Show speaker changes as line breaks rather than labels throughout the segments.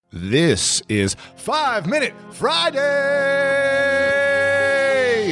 This is 5 Minute Friday!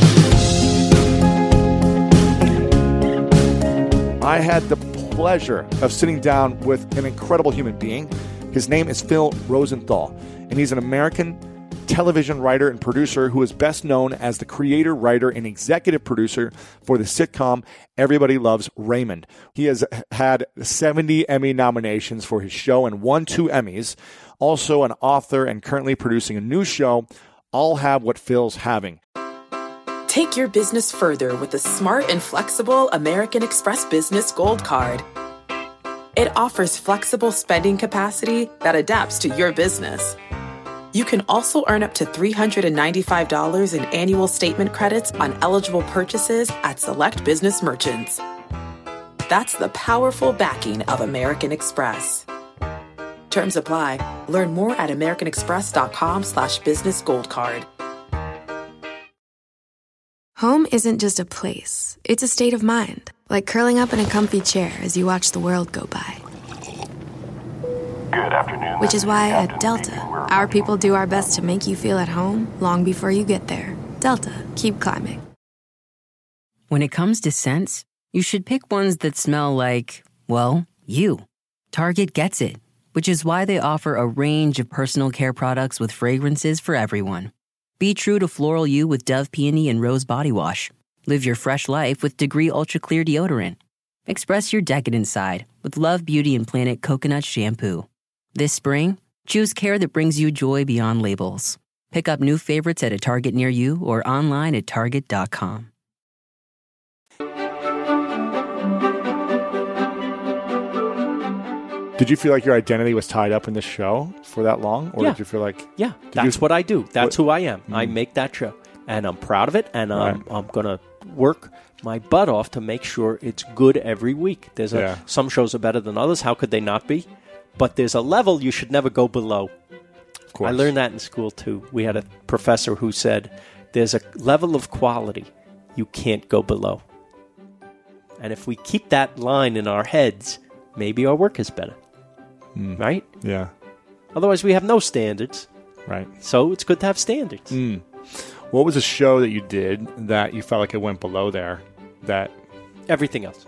I had the pleasure of sitting down with an incredible human being. His name is Phil Rosenthal, and he's an American television writer and producer who is best known as the creator, writer, and executive producer for the sitcom Everybody Loves Raymond. He has had 70 Emmy nominations for his show and won 2 Emmys. Also an author and currently producing a new show. I'll have what Phil's having.
Take your business further with the smart and flexible American Express Business Gold Card. It offers flexible spending capacity that adapts to your business. You can also earn up to $395 in annual statement credits on eligible purchases at select business merchants. That's the powerful backing of American Express. Terms apply. Learn more at americanexpress.com/business gold card.
Home isn't just a place, it's a state of mind. Like curling up in a comfy chair as you watch the world go by.
Good afternoon.
Which is why at Delta, our people do our best to make you feel at home long before you get there. Delta, keep climbing.
When it comes to scents, you should pick ones that smell like, well, you. Target gets it, which is why they offer a range of personal care products with fragrances for everyone. Be true to floral you with Dove Peony and Rose Body Wash. Live your fresh life with Degree Ultra Clear Deodorant. Express your decadent side with Love Beauty and Planet Coconut Shampoo. This spring, choose care that brings you joy beyond labels. Pick up new favorites at a Target near you or online at Target.com.
Did you feel like your identity was tied up in the show for that long? Or
Yeah.
did you feel like...
Yeah, that's what I do. That's who I am. I
Mm.
make that show. And I'm proud of it, and
Right.
I'm going to work my butt off to make sure it's good every week.
Yeah.
Some shows are better than others. How could they not be? But there's a level you should never go below.
Of course.
I learned that in school, too. We had a professor who said, there's a level of quality you can't go below. And if we keep that line in our heads, maybe our work is better. Right?
Yeah,
Otherwise, we have no standards.
right.
So it's good to have standards.
What was a show that you did that you felt like it went below there? That...
Everything else.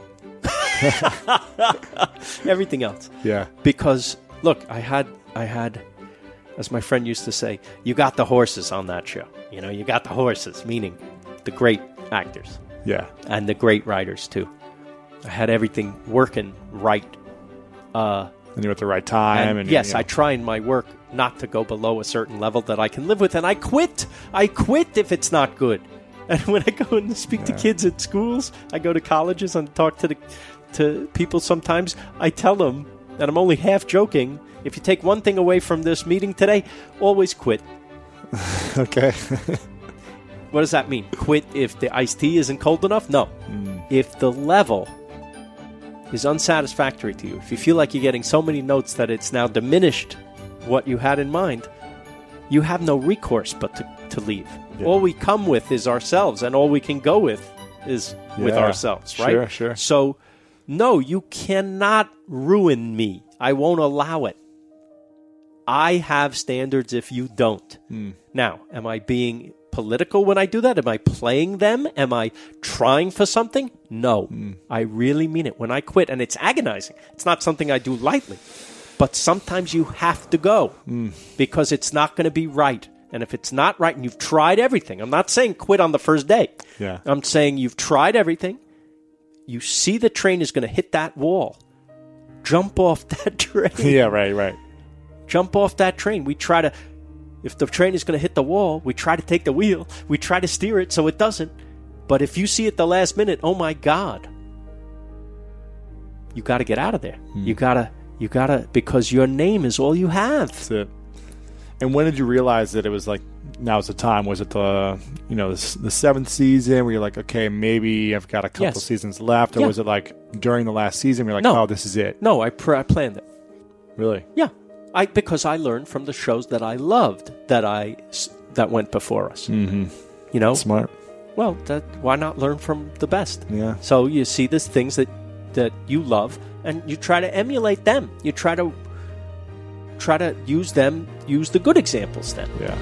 Everything else.
Yeah.
Because, look, I had, as my friend used to say, you got the horses on that show. You know, you got the horses, meaning the great actors.
Yeah.
And the great writers, too. I had everything working right.
And you're at the right time. And
yes,
you know.
I try in my work not to go below a certain level that I can live with. And I quit. I quit if it's not good. And when I go and speak to kids at schools, I go to colleges and talk to people sometimes, I tell them, and I'm only half joking, if you take one thing away from this meeting today, always quit.
Okay.
What does that mean? Quit if the iced tea isn't cold enough? No. If the level is unsatisfactory to you, if you feel like you're getting so many notes that it's now diminished what you had in mind, you have no recourse but to leave. Yeah. All we come with is ourselves, and all we can go with is with ourselves, right?
Sure.
So, no, you cannot ruin me. I won't allow it. I have standards if you don't. Now, am I being political when I do that? Am I playing them? Am I trying for something? No. I really mean it. When I quit, and it's agonizing, it's not something I do lightly, but sometimes you have to go because it's not going to be right. And if it's not right and you've tried everything, I'm not saying quit on the first day.
Yeah.
I'm saying you've tried everything. You see the train is going to hit that wall. Jump off that train.
Yeah, right.
Jump off that train. We try to, if the train is going to hit the wall, we try to take the wheel. We try to steer it so it doesn't. But if you see at the last minute, oh my God, you got to get out of there. You got to, because your name is all you have.
That's it. And when did you realize that it was like, now's the time? Was it the 7th season where you're like, okay, maybe I've got a couple seasons left? Or was it like during the last season where you're like, oh, this is it?
No, I planned it.
Really?
Yeah. Because I learned from the shows that I loved that went before us.
Mm-hmm.
You know?
Smart.
Well, why not learn from the best?
Yeah.
So you see these things that you love, and you try to emulate them. You try to try to use the good examples then.
Yeah.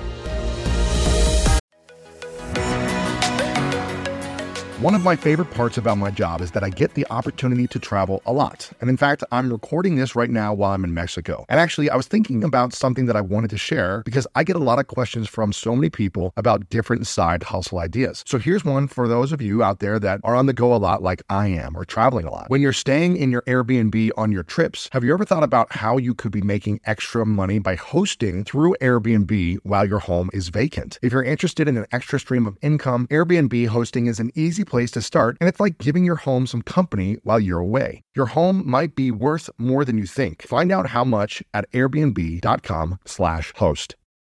One of my favorite parts about my job is that I get the opportunity to travel a lot. And in fact, I'm recording this right now while I'm in Mexico. And actually, I was thinking about something that I wanted to share because I get a lot of questions from so many people about different side hustle ideas. So here's one for those of you out there that are on the go a lot like I am, or traveling a lot. When you're staying in your Airbnb on your trips, have you ever thought about how you could be making extra money by hosting through Airbnb while your home is vacant? If you're interested in an extra stream of income, Airbnb hosting is an easy place to start, and it's like giving your home some company while you're away. Your home might be worth more than you think. Find out how much at airbnb.com/host.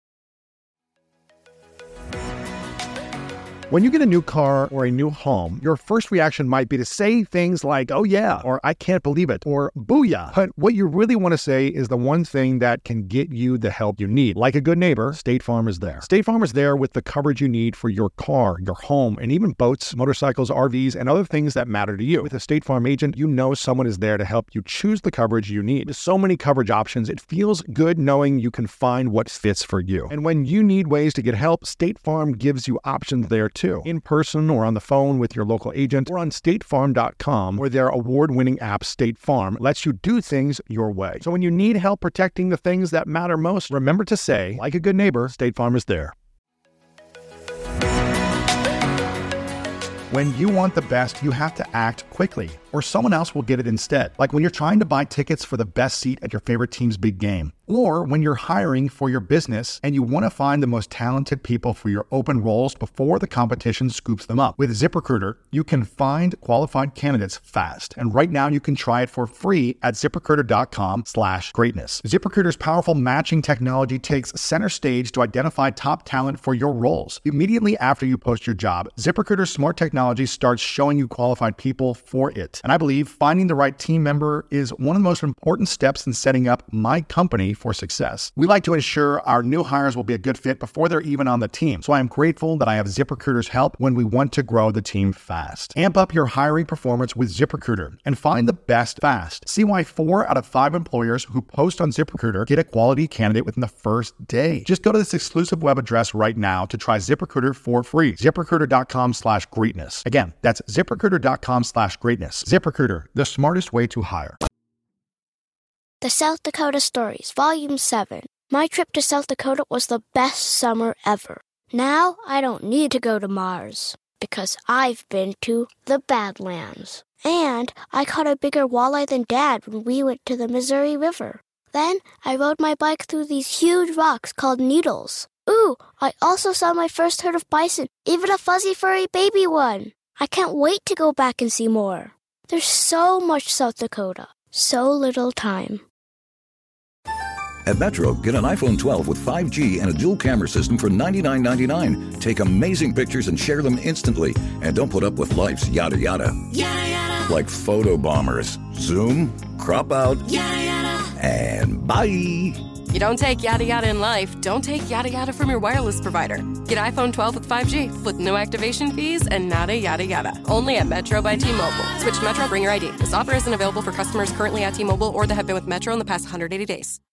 When you get a new car or a new home, your first reaction might be to say things like, "Oh yeah," or "I can't believe it," or "Booyah." But what you really want to say is the one thing that can get you the help you need. Like a good neighbor, State Farm is there. State Farm is there with the coverage you need for your car, your home, and even boats, motorcycles, RVs, and other things that matter to you. With a State Farm agent, you know someone is there to help you choose the coverage you need. With so many coverage options, it feels good knowing you can find what fits for you. And when you need ways to get help, State Farm gives you options there too. In person or on the phone with your local agent or on statefarm.com, where their award-winning app State Farm lets you do things your way. So when you need help protecting the things that matter most, remember to say, like a good neighbor, State Farm is there. When you want the best, you have to act quickly, or someone else will get it instead. Like when you're trying to buy tickets for the best seat at your favorite team's big game. Or when you're hiring for your business and you want to find the most talented people for your open roles before the competition scoops them up. With ZipRecruiter, you can find qualified candidates fast. And right now you can try it for free at ZipRecruiter.com/greatness. ZipRecruiter's powerful matching technology takes center stage to identify top talent for your roles. Immediately after you post your job, ZipRecruiter's smart technology starts showing you qualified people for it. And I believe finding the right team member is one of the most important steps in setting up my company for success. We like to ensure our new hires will be a good fit before they're even on the team. So I am grateful that I have ZipRecruiter's help when we want to grow the team fast. Amp up your hiring performance with ZipRecruiter and find the best fast. See why 4 out of 5 employers who post on ZipRecruiter get a quality candidate within the first day. Just go to this exclusive web address right now to try ZipRecruiter for free. ZipRecruiter.com/greatness. Again, that's ZipRecruiter.com/greatness. ZipRecruiter, the smartest way to hire.
The South Dakota Stories, Volume 7. My trip to South Dakota was the best summer ever. Now I don't need to go to Mars, because I've been to the Badlands. And I caught a bigger walleye than Dad when we went to the Missouri River. Then I rode my bike through these huge rocks called needles. Ooh, I also saw my first herd of bison, even a fuzzy furry baby one. I can't wait to go back and see more. There's so much South Dakota, so little time.
At Metro, get an iPhone 12 with 5G and a dual camera system for $99.99. Take amazing pictures and share them instantly. And don't put up with life's yada yada. Yada yada. Like photo bombers. Zoom, crop out, yada yada. And bye.
You don't take yada yada in life, don't take yada yada from your wireless provider. Get iPhone 12 with 5G with no activation fees and nada yada yada. Only at Metro by T-Mobile. Switch to Metro, bring your ID. This offer isn't available for customers currently at T-Mobile or that have been with Metro in the past 180 days.